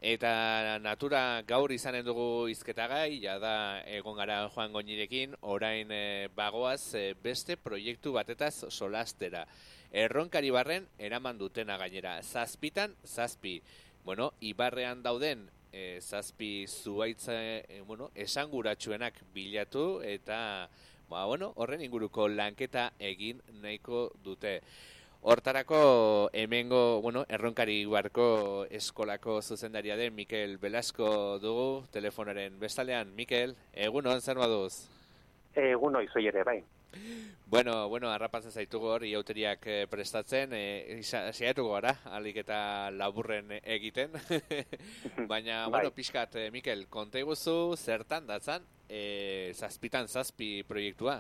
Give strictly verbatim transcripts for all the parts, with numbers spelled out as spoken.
Eta natura gaur izanen dugu hizketagai, jada egon gara Joan Goñirekin, orain e, bagoaz e, beste proiektu batetaz solastera. Erronkari barren eraman dutena gainera, zazpitan zazpi. Bueno, ibarrean dauden e, zazpi zuaitza e, bueno, esanguratsuenak bilatu eta ba, bueno, horren inguruko lanketa egin nahiko dute. Hortarako hemengo, bueno, Erronkari Ibarko eskolako zuzendaria den Mikel Velasco dugu telefonaren bestalean. Mikel, egunon, zer baduz? Eguno izoi ere, bai. Bueno, bueno, arrapatzen zaitugu hor, iauteriak eh, prestatzen, eh, saiatuko gara, alik eta laburren egiten. Baina, bai. Bueno, pixkat, eh, Mikel, konta iguzu zertan datzan, eh, zazpitan zazpi proiektua?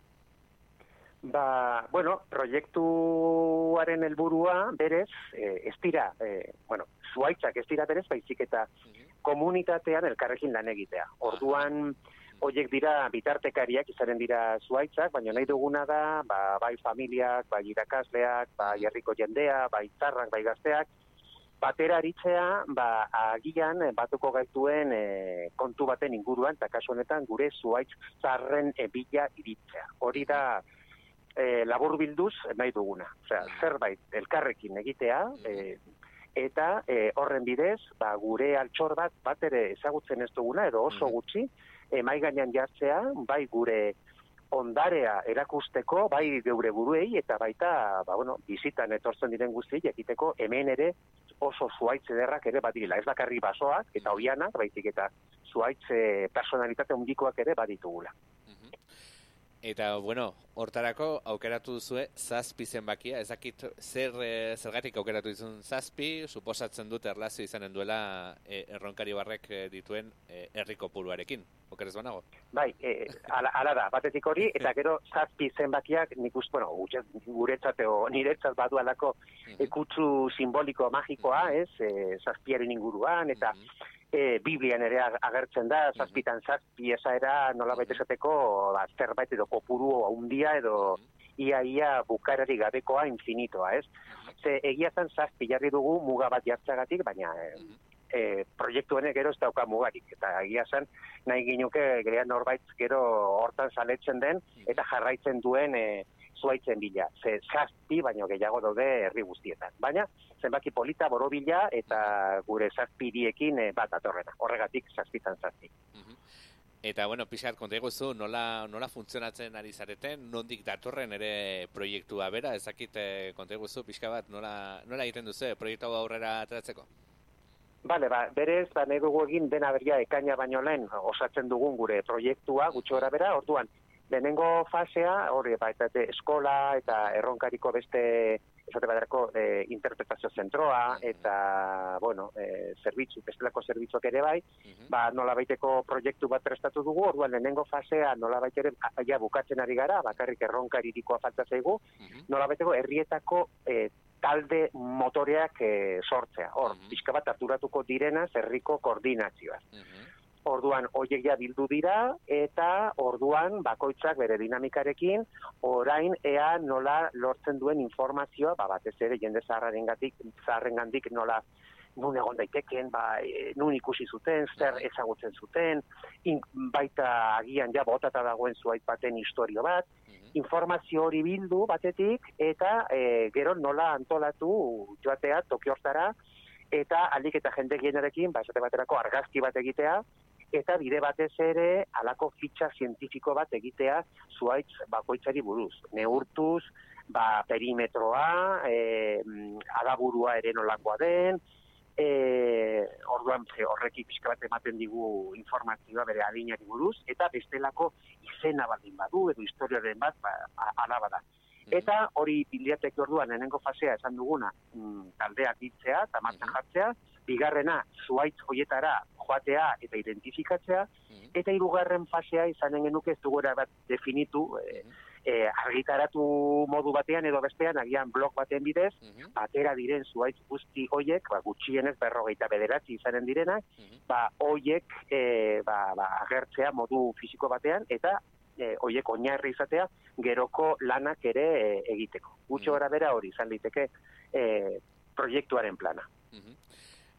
Ba, bueno, proiektuaren helburua berez, eh, ez dira, eh, bueno, zuaitzak ez dira berez, baizik eta komunitatean elkarrekin lan egitea. Orduan, horiek dira bitartekariak izanen dira zuaitzak, baina nahi duguna da, ba, bai familiak, bai irakasleak, bai herriko jendea, bai zarrak, bai gazteak, batera aritzea, ba, agian batuko gaituen e, kontu baten inguruan, eta kasu honetan gure zuaitz zarren e, bila iritzea. Hori da, E, labur bilduz nahi duguna. Osea, zerbait elkarrekin egitea, e, eta e, horren bidez, ba, gure altxor bat bat ere ezagutzen ez duguna, edo oso gutxi, e, mai gainean jartzea, bai gure ondarea erakusteko, bai geure buruei, eta baita, ba, bueno, bizitan etortzen diren guzti, egiteko hemen ere oso zuaitz ederrak ere badirela. Ez bakarri basoak, eta oianak, baizik eta zuaitz personalitate handikoak ere baditugula. Eta, bueno, hortarako aukeratu duzue zazpi zenbakia, ez dakit zer, e, zergatik aukeratu duzun zazpi, suposatzen dut erlazio izanen duela e, Erronkari Barrek e, dituen e, herriko puruarekin, okerez banago? Bai, e, ala, ala da, batetik hori, eta gero zazpi zenbakiak nik uste, bueno, guretzat o niretzat badualako ekutsu simboliko magikoa, ez, e, zazpiaren inguruan, eta E, Biblian ere agertzen da, zazpitan zazpi esaera nolabait esateko ba, zerbait edo kopuru handia edo ia-ia bukarari gabekoa infinitoa, ez? Ze egia zen zazpi jarri dugu muga bat jartzagatik, baina e, e, proiektu honek gero ez dauka mugarik, eta egia zen nahi ginuke gerean norbait gero hortan saletzen den eta jarraitzen duen e, zuaitzen bila. Ze zazpi baino gehiago daude herri guztietan. Baina, zenbaki polita, borobila, eta gure zazpiriekin e, bat atorrena. Horregatik, zazpitan zazpi. Eta, bueno, pixat, konta eguzu, nola, nola funtzionatzen ari zareten, nondik datorren ere proiektua bera, ezakit konta eguzu, pixka bat, nola, nola egiten duzu, proiektu aurrera ateratzeko? Bale, ba, berez, ba, nahi dugu egin dena beria ekaina baino lehen osatzen dugun gure proiektua, gutxi gora bera, orduan, lehenengo fasea, hori, ba, eta eskola eta Erronkariko beste, esate baterako, e, interpretazio zentroa, eta, bueno, e, zerbitzu, bestelako zerbitzuak ere bai, ba, nola baiteko proiektu bat prestatu dugu, orduan lehenengo fasea nola baitere, ja, bukatzen ari gara, bakarrik Erronkaririkoa falta zaigu, nola baiteko herrietako e, talde motoreak e, sortzea. Hor, pixka bat harturatuko direna herriko koordinazioa. Orduan, hoiek ja bildu dira, eta orduan, bakoitzak bere dinamikarekin, orain ea nola lortzen duen informazioa, ba, batez ere, jende zaharrengatik, zaharrengandik nola nun egon daiteken, ba, e, nun ikusi zuten, zer ezagutzen zuten, in, baita agian ja botata dagoen zuait baten historio bat, informazio hori bildu batetik, eta e, gero nola antolatu joatea toki hortara, eta alik eta jende gienarekin, ba, esate baterako argazki bat egitea, eta bide batez ere halako fitxa zientifiko bat egitea zuaitz bakoitzari buruz. Neurtuz, ba, perimetroa, e, adaburua ere nolakoa den, e, orduan horreki pixka bat ematen digu informazioa bere adinari buruz, eta bestelako izena baldin badu, edo historiaren bat, ba, alaba da. Eta hori biliateki orduan, lehenengo fasea esan duguna, mm, taldeak ditzea, eta martxan jartzea, bigarrena, zuaitz hoietara joatea eta identifikatzea, eta hirugarren fasea izanen genuke ez dugura bat definitu, e, e, argitaratu modu batean edo bestean, agian blog baten bidez, atera diren zuaitz guzti hoiek, ba, gutxienez berrogeita bederatzi izanen direnak, ba, hoiek e, ba, ba, agertzea modu fisiko batean, eta e, hoiek oinarri izatea geroko lanak ere e, egiteko. Gutxo gara bera hori izan liteke e, proiektuaren plana.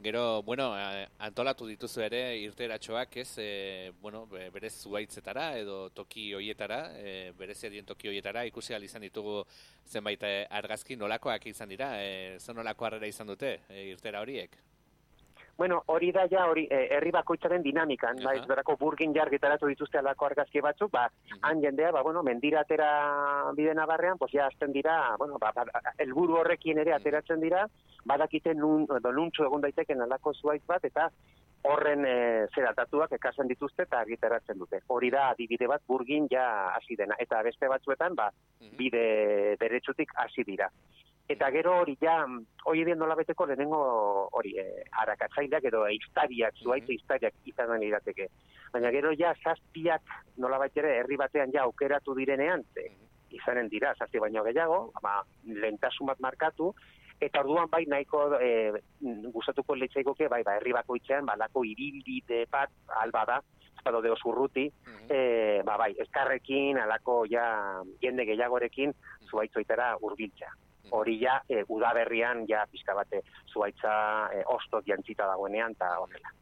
Gero, bueno, antolatu dituzu ere irteratxoak, ez, e, bueno, berez zuaitzetara edo toki hoietara, e, berez edien toki hoietara, ikusi ahal izan ditugu zenbait argazki, nolakoak izan dira, e, zen nolako harrera izan dute e, irtera horiek? Bueno, hori da ja, hori, herri bakoitzaren dinamikan, Aha. bai, berako burgin jargitaratu dituzte alako argazki batzuk, ba, Mhm. han jendea, ba, bueno, mendiratera bide nabarrean, pues ja, azten dira, bueno, ba, ba, helburu horrekin ere ateratzen dira, badakite nun, edo nuntxo egon daiteken alako zuaitz bat, eta horren e, zeratatuak ekasen dituzte eta argitaratzen dute. Hori da, adibide bat, burgin ja hasi dena, eta beste batzuetan, ba, bide beretsutik hasi dira. Eta gero hori ja, hori den nolabeteko lehenengo hori, e, arakatzaileak edo eiztariak, zuaitze eiztariak izan irateke. Baina gero ja, zazpiak nolabait ere herri batean ja aukeratu direnean, ze, izanen dira, zazpi baino gehiago, ama, lehentasun bat markatu, eta orduan bai nahiko e, gustatuko leitzaikoke, bai, ba, herri bakoitzean, ba, lako ibilbide bat, alba da, espado de osurruti, e, ba, bai, eskarrekin, alako ja, jende gehiagorekin, zuaitzoitara hurbiltzea. Hori ja, e, udaberrian ja pizka bate zuaitza e, ostot jantzita dagoenean, eta horrela.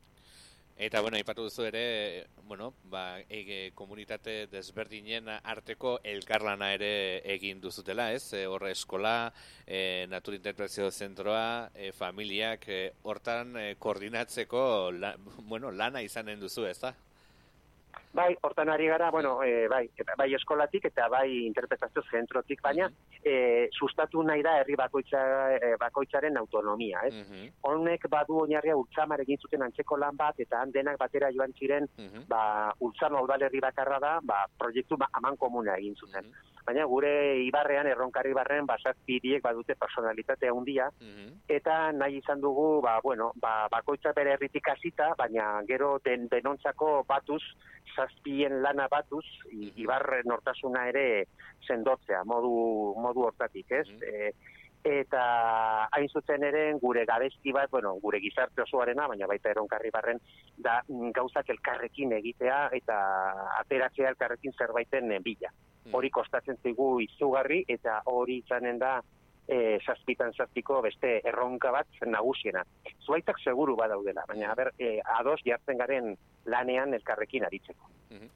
Eta, bueno, aipatu duzu ere, bueno, ba, ege, komunitate desberdinen arteko elkarlana ere egin duzutela, ez? E, horre eskola, e, naturinterpretazio zentroa, e, familiak, e, hortan e, koordinatzeko, la, bueno, lana izanen duzu, ez da? Bai, hortan ari gara, bueno, e, bai, bai eskolatik eta bai interpretazio zentrotik, baina e, sustatu nahi da herri bakoitza, e, bakoitzaren autonomia, ez? Uh-huh. Honek badu oinarria Ultzamar egin zuten antzeko lan bat, eta han denak batera joan ziren, uh-huh. ba, Ultzama udalerri bakarra da, ba, proiektu ba, aman komuna egin zuten. Uh-huh. Baina gure Ibarrean, Erronkari Ibarren, basazpi hiriek badute personalitatea handia, uh-huh. eta nahi izan dugu, ba, bueno, ba, bakoitza bere herritik hasita, baina gero den denontzako batuz, zazpien lana batuz, uh-huh. Ibarre nortasuna ere sendotzea, modu, modu hortatik, ez? Uh-huh. E, eta hain zuzen ere gure gabezki bat, bueno, gure gizarte osoarena, baina baita Erronkarri Barren, da gauzak elkarrekin egitea eta ateratzea elkarrekin zerbaiten bila. Hori kostatzen zigu izugarri, eta hori izanen da e, zazpitan zazpiko beste erronka bat nagusiena. Zuaitzak seguru badaudela, baina ber, e, ados jartzen garen lanean elkarrekin aritzeko.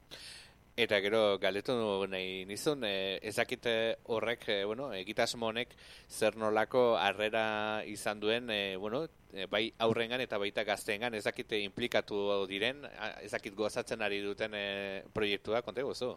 Eta gero galdetu nahi nizun, e, ezakite horrek, e, bueno, egitasmo honek zer nolako harrera izan duen, e, bueno, e, bai aurrengan eta baita gazteengan, ezakite implikatu diren, ezakit gozatzen ari duten e, proiektua, konte gozu?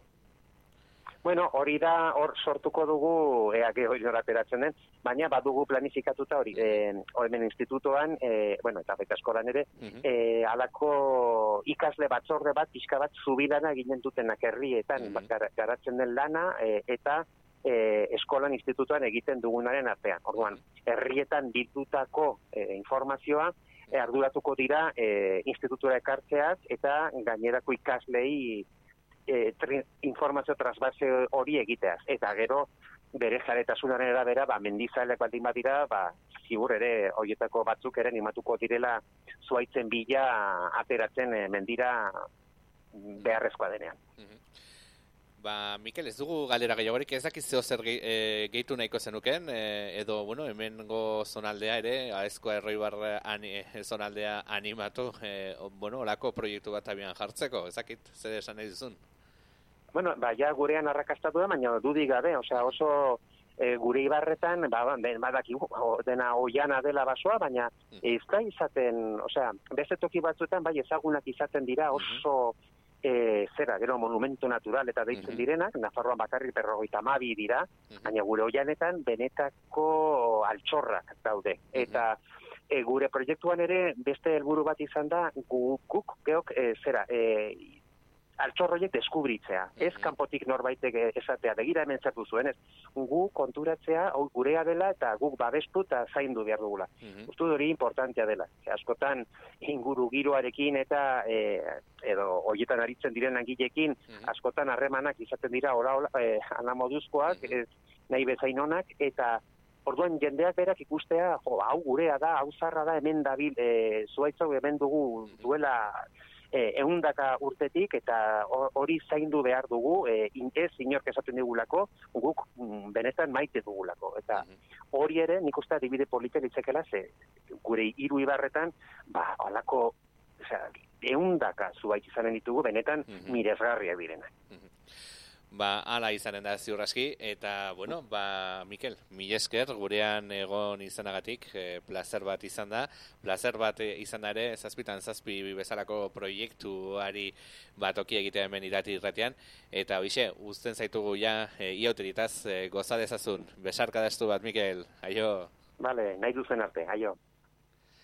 Bueno, hori da, hor sortuko dugu, ea geho ateratzen den, baina badugu planifikatuta hori, e, hemen institutoan, e, bueno, eta baita eskolan ere, uh-huh. e, alako ikasle batzorde bat, pixka bat, zubidana ginen dutenak herrietan, uh-huh. gar, garatzen den lana, e, eta e, eskolan institutoan egiten dugunaren artean. Orduan, herrietan bildutako e, informazioa, e, arduratuko dira e, institutura ekartzeaz, eta gainerako ikaslei E, tri, informazio trasbase hori egiteaz. Eta gero, bere jaretasunaren erabera, ba, mendizaleak baldin badira, ba, ziur ere, horietako batzuk ere animatuko direla zuaitzen bila ateratzen e, mendira beharrezkoa denean. Mm-hmm. Ba, Mikel, ez dugu galdera gehiagorik, ez dakiz zeo zer ge, e, gehitu nahiko zenuken, e, edo, bueno, hemengo zonaldea ere, Aezkoa Erroibar ani, zonaldea animatu, e, bueno, olako proiektu bat abian jartzeko, ez dakit, zer esan nahi duzun? Bueno, ba, ja gurean arrakastatu da, baina dudik gabe, osea, oso e, gure Ibarretan, ba, ben, badaki, dena oiana dela basoa, baina ez da izaten, osea, beste toki batzuetan, bai, ezagunak izaten dira oso, e, zera, gero, monumentu natural eta deitzen direnak, Nafarroan bakarrik berrogeita hamabi dira, baina gure oianetan benetako altxorrak daude, eta e, gure proiektuan ere beste helburu bat izan da, guk, guk geok, e, zera, e, altxorroiek deskubritzea, ez kanpotik norbaitek esatea, begira hemen zertu zuen, ez, gu konturatzea, hau gurea dela, eta guk babestu eta zaindu behar dugula. Uh-huh. Uste hori importantea dela. Askotan inguru giroarekin eta e, edo horietan aritzen diren langileekin, uh-huh. askotan harremanak izaten dira ora, ora, e, anamoduzkoak, uh-huh. ez, nahi bezain onak, eta orduan jendeak berak ikustea, jo, hau gurea da, hau zarra da, hemen dabil, e, zuaitzau hemen dugu duela ehundaka urtetik, eta hori zaindu behar dugu, e, ez inork esaten digulako, guk mm, benetan maite dugulako. Eta hori ere, nik uste adibide polita litzekela, ze gure hiru ibarretan, ba, alako, osea, ehundaka zuait izanen ditugu, benetan miresgarriak direnak. Ba, ala izanen da ziur aski, eta, bueno, ba, Mikel, mil esker, gurean egon izanagatik, e, placer bat izan da, placer bat izan da ere, zazpitan zazpi bezalako proiektuari bat oki egitea hemen irati irratian, eta hoxe, uzten zaitugu ja, e, iauteritaz, e, goza dezazun, besarka daztu bat, Mikel, aio. Vale, nahi duzen arte, aio.